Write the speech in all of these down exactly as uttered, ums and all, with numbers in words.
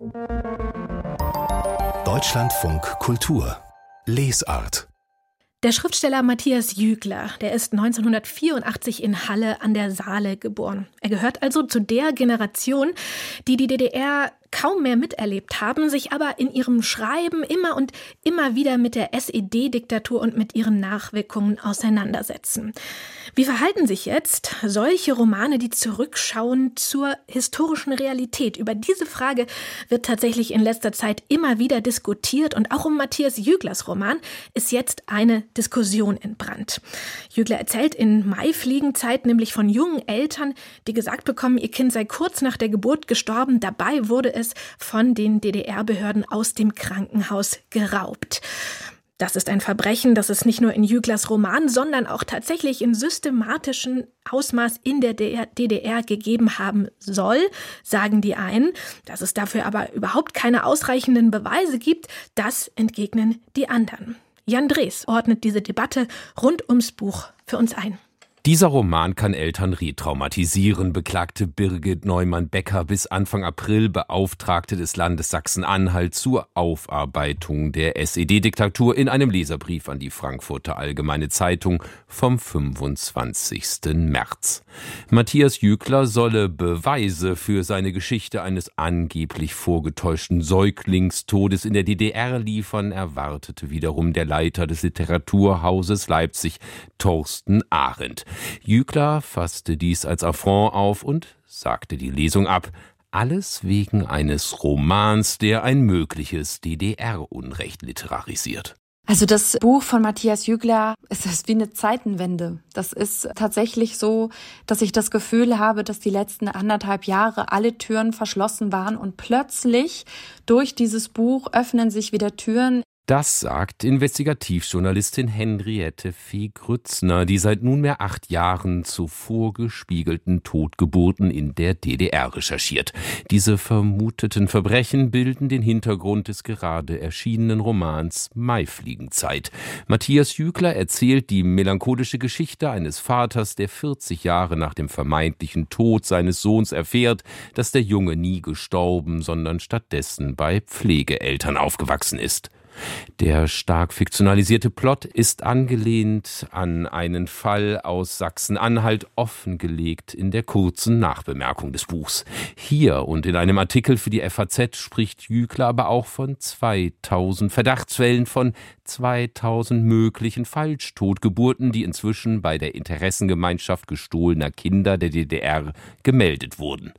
Deutschlandfunk Kultur Lesart. Der Schriftsteller Matthias Jügler, der ist neunzehnhundertvierundachtzig in Halle an der Saale geboren. Er gehört also zu der Generation, die die D D R kaum mehr miterlebt haben, sich aber in ihrem Schreiben immer und immer wieder mit der S E D-Diktatur und mit ihren Nachwirkungen auseinandersetzen. Wie verhalten sich jetzt solche Romane, die zurückschauen zur historischen Realität? Über diese Frage wird tatsächlich in letzter Zeit immer wieder diskutiert und auch um Matthias Jüglers Roman ist jetzt eine Diskussion entbrannt. Jügler erzählt in Maifliegenzeit nämlich von jungen Eltern, die gesagt bekommen, ihr Kind sei kurz nach der Geburt gestorben, dabei wurde es von den D D R-Behörden aus dem Krankenhaus geraubt. Das ist ein Verbrechen, das es nicht nur in Jüglers Roman, sondern auch tatsächlich in systematischem Ausmaß in der D D R gegeben haben soll, sagen die einen. Dass es dafür aber überhaupt keine ausreichenden Beweise gibt, das entgegnen die anderen. Jan Drees ordnet diese Debatte rund ums Buch für uns ein. Dieser Roman kann Eltern retraumatisieren, beklagte Birgit Neumann-Becker bis Anfang April Beauftragte des Landes Sachsen-Anhalt zur Aufarbeitung der S E D-Diktatur in einem Leserbrief an die Frankfurter Allgemeine Zeitung vom fünfundzwanzigsten März. Matthias Jügler solle Beweise für seine Geschichte eines angeblich vorgetäuschten Säuglingstodes in der D D R liefern, erwartete wiederum der Leiter des Literaturhauses Leipzig, Thorsten Arendt. Jügler fasste dies als Affront auf und sagte die Lesung ab. Alles wegen eines Romans, der ein mögliches D D R-Unrecht literarisiert. Also das Buch von Matthias Jügler, es ist wie eine Zeitenwende. Das ist tatsächlich so, dass ich das Gefühl habe, dass die letzten anderthalb Jahre alle Türen verschlossen waren und plötzlich durch dieses Buch öffnen sich wieder Türen. Das sagt Investigativjournalistin Henriette Fee-Grützner, die seit nunmehr acht Jahren zu vorgespiegelten Totgeburten in der D D R recherchiert. Diese vermuteten Verbrechen bilden den Hintergrund des gerade erschienenen Romans Maifliegenzeit. Matthias Jügler erzählt die melancholische Geschichte eines Vaters, der vierzig Jahre nach dem vermeintlichen Tod seines Sohns erfährt, dass der Junge nie gestorben, sondern stattdessen bei Pflegeeltern aufgewachsen ist. Der stark fiktionalisierte Plot ist angelehnt an einen Fall aus Sachsen-Anhalt, offengelegt in der kurzen Nachbemerkung des Buchs. Hier und in einem Artikel für die F A Z spricht Jügler aber auch von zweitausend Verdachtsfällen, von zweitausend möglichen Falschtotgeburten, die inzwischen bei der Interessengemeinschaft gestohlener Kinder der D D R gemeldet wurden.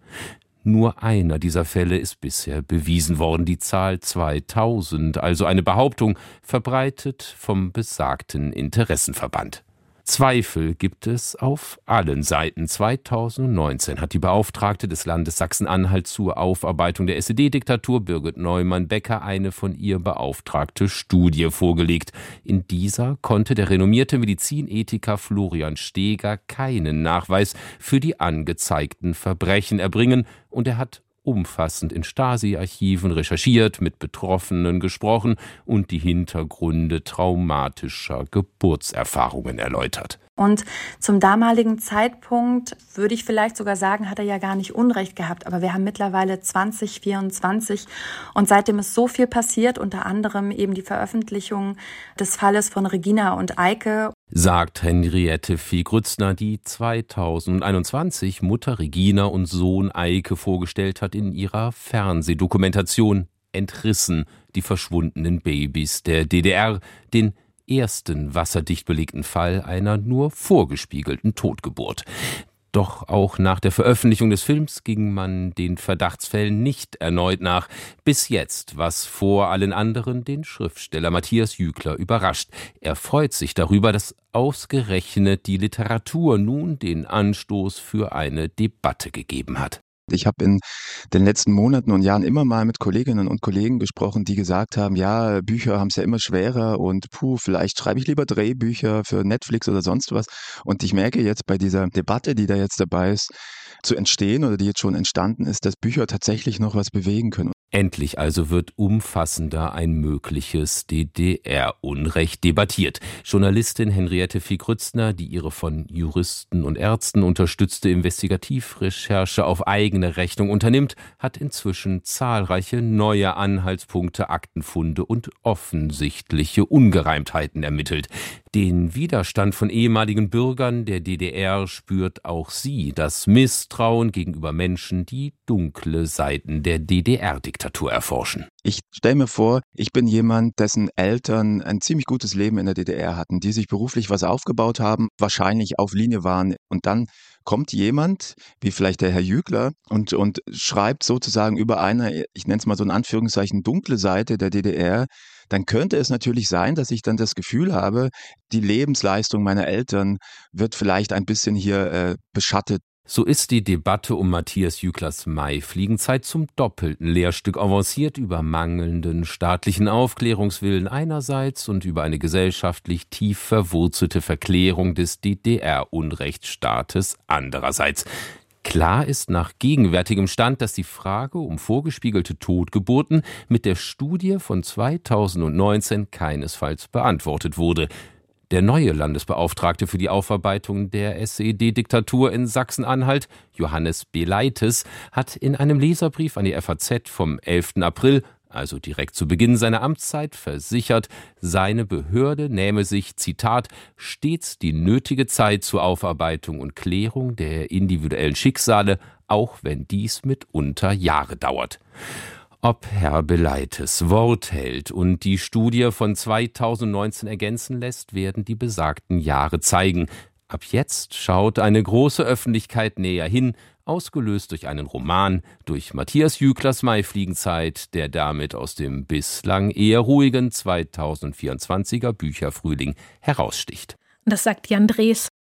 Nur einer dieser Fälle ist bisher bewiesen worden, die Zahl zweitausend, also eine Behauptung, verbreitet vom besagten Interessenverband. Zweifel gibt es auf allen Seiten. zweitausendneunzehn hat die Beauftragte des Landes Sachsen-Anhalt zur Aufarbeitung der S E D-Diktatur, Birgit Neumann-Becker, eine von ihr beauftragte Studie vorgelegt. In dieser konnte der renommierte Medizinethiker Florian Steger keinen Nachweis für die angezeigten Verbrechen erbringen und er hat umfassend in Stasi-Archiven recherchiert, mit Betroffenen gesprochen und die Hintergründe traumatischer Geburtserfahrungen erläutert. Und zum damaligen Zeitpunkt würde ich vielleicht sogar sagen, hat er ja gar nicht Unrecht gehabt. Aber wir haben mittlerweile zwanzig vierundzwanzig und seitdem ist so viel passiert, unter anderem eben die Veröffentlichung des Falles von Regina und Eike. Sagt Henriette Fee-Grützner, die zweitausendeinundzwanzig Mutter Regina und Sohn Eike vorgestellt hat in ihrer Fernsehdokumentation Entrissen, die verschwundenen Babys der D D R, den ersten wasserdicht belegten Fall einer nur vorgespiegelten Totgeburt. Doch auch nach der Veröffentlichung des Films ging man den Verdachtsfällen nicht erneut nach. Bis jetzt, was vor allen anderen den Schriftsteller Matthias Jügler überrascht. Er freut sich darüber, dass ausgerechnet die Literatur nun den Anstoß für eine Debatte gegeben hat. Ich habe in den letzten Monaten und Jahren immer mal mit Kolleginnen und Kollegen gesprochen, die gesagt haben, ja, Bücher haben es ja immer schwerer und puh, vielleicht schreibe ich lieber Drehbücher für Netflix oder sonst was. Und ich merke jetzt bei dieser Debatte, die da jetzt dabei ist, zu entstehen oder die jetzt schon entstanden ist, dass Bücher tatsächlich noch was bewegen können. Endlich also wird umfassender ein mögliches D D R-Unrecht debattiert. Journalistin Henriette Fee-Grützner, die ihre von Juristen und Ärzten unterstützte Investigativrecherche auf eigene Rechnung unternimmt, hat inzwischen zahlreiche neue Anhaltspunkte, Aktenfunde und offensichtliche Ungereimtheiten ermittelt. Den Widerstand von ehemaligen Bürgern der D D R spürt auch sie, das Misstrauen gegenüber Menschen, die dunkle Seiten der D D R-Diktatur erforschen. Ich stelle mir vor, ich bin jemand, dessen Eltern ein ziemlich gutes Leben in der D D R hatten, die sich beruflich was aufgebaut haben, wahrscheinlich auf Linie waren. Und dann kommt jemand, wie vielleicht der Herr Jügler, und, und schreibt sozusagen über eine, ich nenne es mal so in Anführungszeichen, dunkle Seite der D D R. Dann könnte es natürlich sein, dass ich dann das Gefühl habe, die Lebensleistung meiner Eltern wird vielleicht ein bisschen hier äh, beschattet. So ist die Debatte um Matthias Jüglers Maifliegenzeit zum doppelten Lehrstück avanciert, über mangelnden staatlichen Aufklärungswillen einerseits und über eine gesellschaftlich tief verwurzelte Verklärung des D D R-Unrechtsstaates andererseits. Klar ist nach gegenwärtigem Stand, dass die Frage um vorgespiegelte Totgeburten mit der Studie von zweitausendneunzehn keinesfalls beantwortet wurde. Der neue Landesbeauftragte für die Aufarbeitung der S E D-Diktatur in Sachsen-Anhalt, Johannes Beleites, hat in einem Leserbrief an die F A Z vom elften April, also direkt zu Beginn seiner Amtszeit, versichert, seine Behörde nähme sich, Zitat, stets die nötige Zeit zur Aufarbeitung und Klärung der individuellen Schicksale, auch wenn dies mitunter Jahre dauert. Ob Herr Beleites Wort hält und die Studie von zweitausendneunzehn ergänzen lässt, werden die besagten Jahre zeigen. Ab jetzt schaut eine große Öffentlichkeit näher hin, ausgelöst durch einen Roman, durch Matthias Jüglers Maifliegenzeit, der damit aus dem bislang eher ruhigen zweitausendvierundzwanziger Bücherfrühling heraussticht. Das sagt Jan Drees.